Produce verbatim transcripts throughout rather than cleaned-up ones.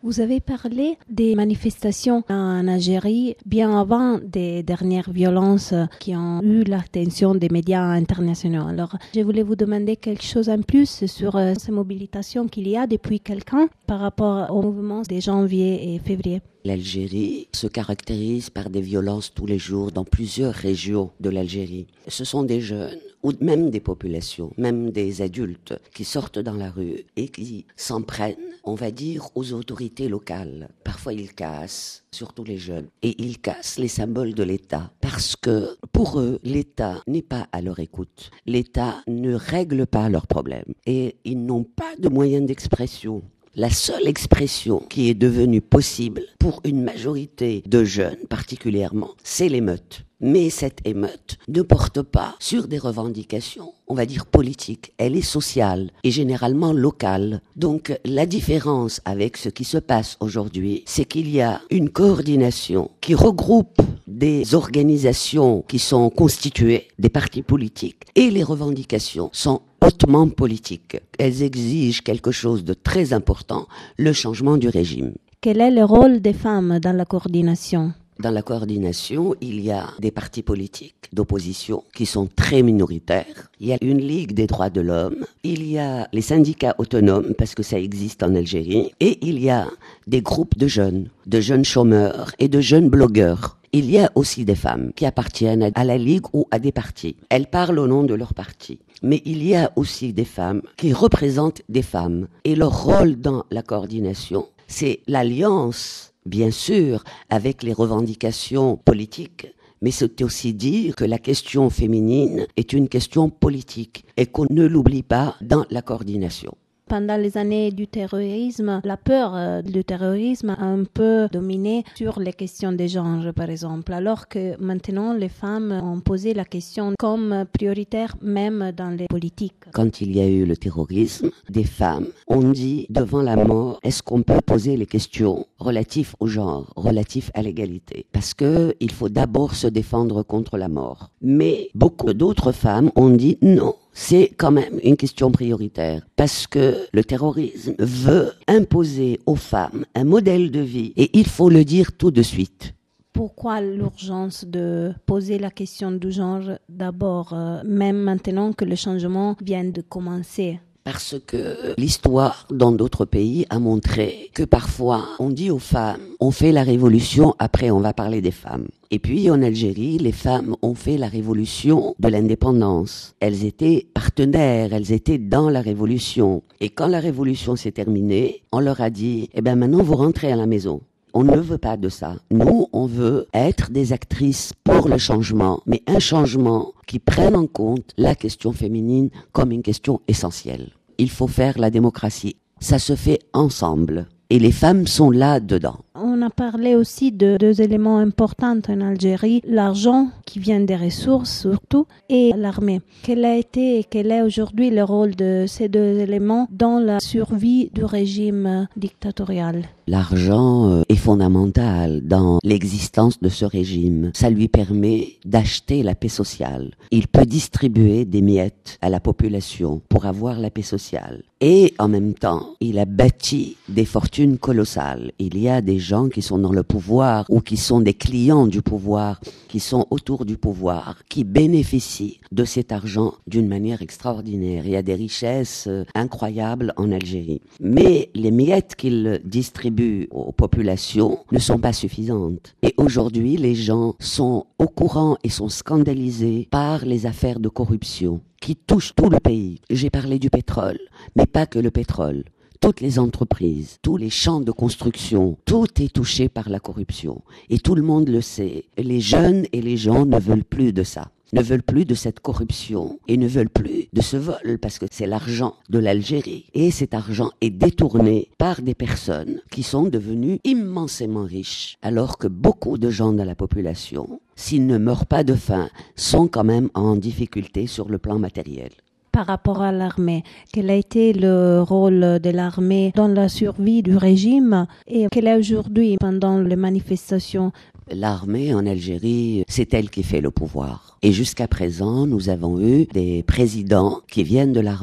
Vous avez parlé des manifestations en Algérie bien avant des dernières violences qui ont eu l'attention des médias internationaux. Alors, je voulais vous demander quelque chose en plus sur euh, ces mobilisations qu'il y a depuis quelques temps par rapport au mouvement de janvier et février. L'Algérie se caractérise par des violences tous les jours dans plusieurs régions de l'Algérie. Ce sont des jeunes ou même des populations, même des adultes qui sortent dans la rue et qui s'en prennent, on va dire, aux autorités locales. Parfois ils cassent, surtout les jeunes, et ils cassent les symboles de l'État parce que pour eux, l'État n'est pas à leur écoute. L'État ne règle pas leurs problèmes et ils n'ont pas de moyens d'expression. La seule expression qui est devenue possible pour une majorité de jeunes particulièrement, c'est l'émeute. Mais cette émeute ne porte pas sur des revendications, on va dire politiques. Elle est sociale et généralement locale. Donc la différence avec ce qui se passe aujourd'hui, c'est qu'il y a une coordination qui regroupe des organisations qui sont constituées, des partis politiques, et les revendications sont hautement politiques. Elles exigent quelque chose de très important, le changement du régime. Quel est le rôle des femmes dans la coordination ? Dans la coordination, il y a des partis politiques d'opposition qui sont très minoritaires. Il y a une Ligue des droits de l'homme. Il y a les syndicats autonomes, parce que ça existe en Algérie. Et il y a des groupes de jeunes, de jeunes chômeurs et de jeunes blogueurs. Il y a aussi des femmes qui appartiennent à la Ligue ou à des partis. Elles parlent au nom de leur parti. Mais il y a aussi des femmes qui représentent des femmes. Et leur rôle dans la coordination, c'est l'alliance, bien sûr, avec les revendications politiques, mais c'est aussi dire que la question féminine est une question politique et qu'on ne l'oublie pas dans la coordination. Pendant les années du terrorisme, la peur euh, du terrorisme a un peu dominé sur les questions des genres, par exemple, alors que maintenant les femmes ont posé la question comme prioritaire même dans les politiques. Quand il y a eu le terrorisme, des femmes ont dit devant la mort, est-ce qu'on peut poser les questions relatives au genre, relatives à l'égalité? Parce que il faut d'abord se défendre contre la mort. Mais beaucoup d'autres femmes ont dit non. C'est quand même une question prioritaire parce que le terrorisme veut imposer aux femmes un modèle de vie et il faut le dire tout de suite. Pourquoi l'urgence de poser la question du genre d'abord, euh, même maintenant que le changement vient de commencer? Parce que l'histoire dans d'autres pays a montré que parfois on dit aux femmes, on fait la révolution, après on va parler des femmes. Et puis en Algérie, les femmes ont fait la révolution de l'indépendance. Elles étaient partenaires, elles étaient dans la révolution. Et quand la révolution s'est terminée, on leur a dit, eh ben maintenant vous rentrez à la maison. On ne veut pas de ça. Nous, on veut être des actrices pour le changement, mais un changement qui prenne en compte la question féminine comme une question essentielle. Il faut faire la démocratie. Ça se fait ensemble. Et les femmes sont là dedans. On a parlé aussi de deux éléments importants en Algérie, l'argent qui vient des ressources surtout et l'armée. Quel a été et quel est aujourd'hui le rôle de ces deux éléments dans la survie du régime dictatorial? L'argent est fondamental dans l'existence de ce régime. Ça lui permet d'acheter la paix sociale. Il peut distribuer des miettes à la population pour avoir la paix sociale. Et en même temps, il a bâti des fortunes colossales. Il y a des gens qui sont dans le pouvoir ou qui sont des clients du pouvoir, qui sont autour du pouvoir, qui bénéficient de cet argent d'une manière extraordinaire. Il y a des richesses incroyables en Algérie. Mais les miettes qu'il distribue aux populations ne sont pas suffisantes. Et aujourd'hui, les gens sont au courant et sont scandalisés par les affaires de corruption qui touchent tout le pays. J'ai parlé du pétrole, mais pas que le pétrole. Toutes les entreprises, tous les champs de construction, tout est touché par la corruption. Et tout le monde le sait. Les jeunes et les gens ne veulent plus de ça. Ne veulent plus de cette corruption et ne veulent plus de ce vol parce que c'est l'argent de l'Algérie. Et cet argent est détourné par des personnes qui sont devenues immensément riches alors que beaucoup de gens dans la population, s'ils ne meurent pas de faim, sont quand même en difficulté sur le plan matériel. Par rapport à l'armée, quel a été le rôle de l'armée dans la survie du régime et quel est aujourd'hui pendant les manifestations? L'armée en Algérie, c'est elle qui fait le pouvoir. Et jusqu'à présent, nous avons eu des présidents qui viennent de l'armée.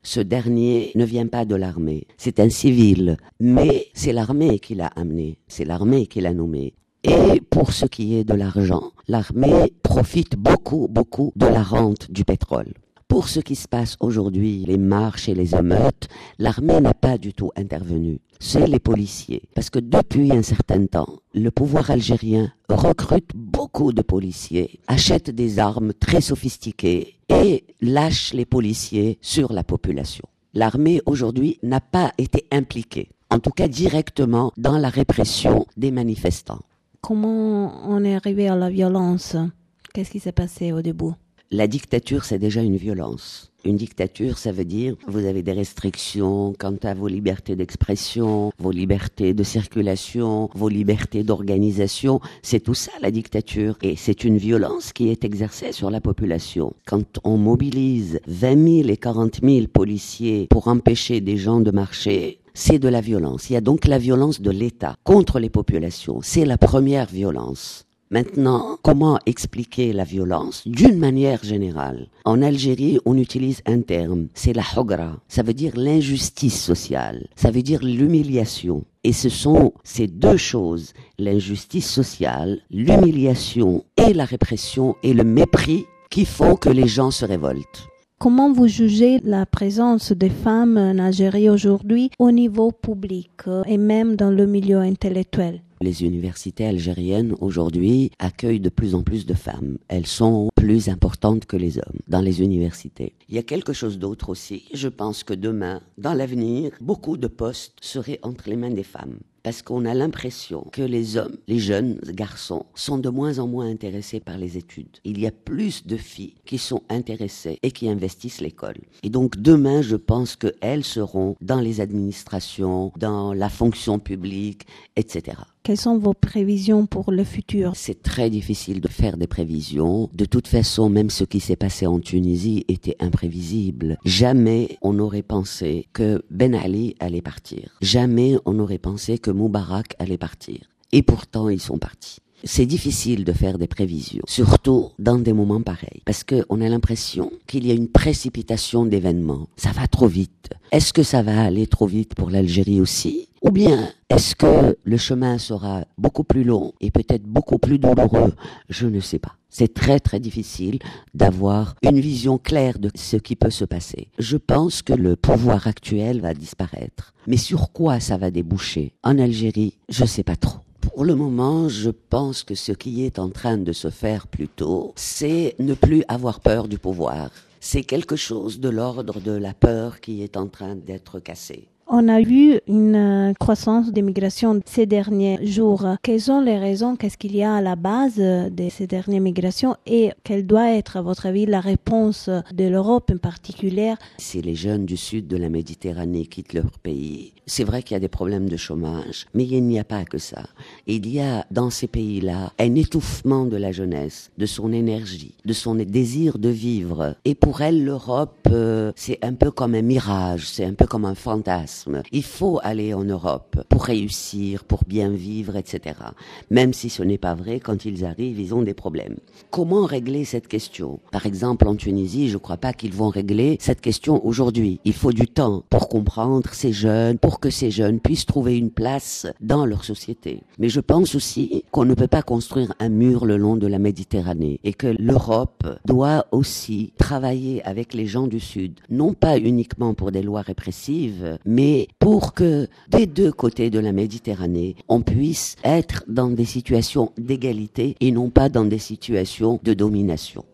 Ce dernier ne vient pas de l'armée. C'est un civil, mais c'est l'armée qui l'a amené. C'est l'armée qui l'a nommé. Et pour ce qui est de l'argent, l'armée profite beaucoup, beaucoup de la rente du pétrole. Pour ce qui se passe aujourd'hui, les marches et les émeutes, l'armée n'a pas du tout intervenu. C'est les policiers. Parce que depuis un certain temps, le pouvoir algérien recrute beaucoup de policiers, achète des armes très sophistiquées et lâche les policiers sur la population. L'armée aujourd'hui n'a pas été impliquée, en tout cas directement, dans la répression des manifestants. Comment on est arrivé à la violence? Qu'est-ce qui s'est passé au début? La dictature, c'est déjà une violence. Une dictature, ça veut dire vous avez des restrictions quant à vos libertés d'expression, vos libertés de circulation, vos libertés d'organisation. C'est tout ça, la dictature. Et c'est une violence qui est exercée sur la population. Quand on mobilise vingt mille et quarante mille policiers pour empêcher des gens de marcher, c'est de la violence. Il y a donc la violence de l'État contre les populations. C'est la première violence. Maintenant, comment expliquer la violence d'une manière générale? En Algérie, on utilise un terme, c'est la hogra. Ça veut dire l'injustice sociale, ça veut dire l'humiliation. Et ce sont ces deux choses, l'injustice sociale, l'humiliation et la répression et le mépris qui font que les gens se révoltent. Comment vous jugez la présence des femmes en Algérie aujourd'hui au niveau public et même dans le milieu intellectuel? Les universités algériennes aujourd'hui accueillent de plus en plus de femmes. Elles sont plus importantes que les hommes dans les universités. Il y a quelque chose d'autre aussi. Je pense que demain, dans l'avenir, beaucoup de postes seraient entre les mains des femmes. Parce qu'on a l'impression que les hommes, les jeunes garçons, sont de moins en moins intéressés par les études. Il y a plus de filles qui sont intéressées et qui investissent l'école. Et donc demain, je pense qu'elles seront dans les administrations, dans la fonction publique, et cetera. Quelles sont vos prévisions pour le futur? C'est très difficile de faire des prévisions. De toute façon, même ce qui s'est passé en Tunisie était imprévisible. Jamais on n'aurait pensé que Ben Ali allait partir. Jamais on n'aurait pensé que Moubarak allait partir. Et pourtant, ils sont partis. C'est difficile de faire des prévisions, surtout dans des moments pareils, parce qu'on a l'impression qu'il y a une précipitation d'événements. Ça va trop vite. Est-ce que ça va aller trop vite pour l'Algérie aussi? Ou bien, est-ce que le chemin sera beaucoup plus long et peut-être beaucoup plus douloureux? Je ne sais pas. C'est très très difficile d'avoir une vision claire de ce qui peut se passer. Je pense que le pouvoir actuel va disparaître. Mais sur quoi ça va déboucher? En Algérie, je ne sais pas trop. Pour le moment, je pense que ce qui est en train de se faire plutôt, c'est ne plus avoir peur du pouvoir. C'est quelque chose de l'ordre de la peur qui est en train d'être cassée. On a vu une croissance des migrations ces derniers jours. Quelles sont les raisons? Qu'est-ce qu'il y a à la base de ces dernières migrations? Et quelle doit être, à votre avis, la réponse de l'Europe en particulier? Si les jeunes du sud de la Méditerranée quittent leur pays, c'est vrai qu'il y a des problèmes de chômage, mais il n'y a pas que ça. Il y a dans ces pays-là un étouffement de la jeunesse, de son énergie, de son désir de vivre. Et pour elle, l'Europe, euh, c'est un peu comme un mirage, c'est un peu comme un fantasme. Il faut aller en Europe pour réussir, pour bien vivre, et cetera. Même si ce n'est pas vrai, quand ils arrivent, ils ont des problèmes. Comment régler cette question? Par exemple, en Tunisie, je ne crois pas qu'ils vont régler cette question aujourd'hui. Il faut du temps pour comprendre ces jeunes, pour que ces jeunes puissent trouver une place dans leur société. Mais je pense aussi qu'on ne peut pas construire un mur le long de la Méditerranée et que l'Europe doit aussi travailler avec les gens du Sud, non pas uniquement pour des lois répressives, mais pour que des deux côtés de la Méditerranée, on puisse être dans des situations d'égalité et non pas dans des situations de domination.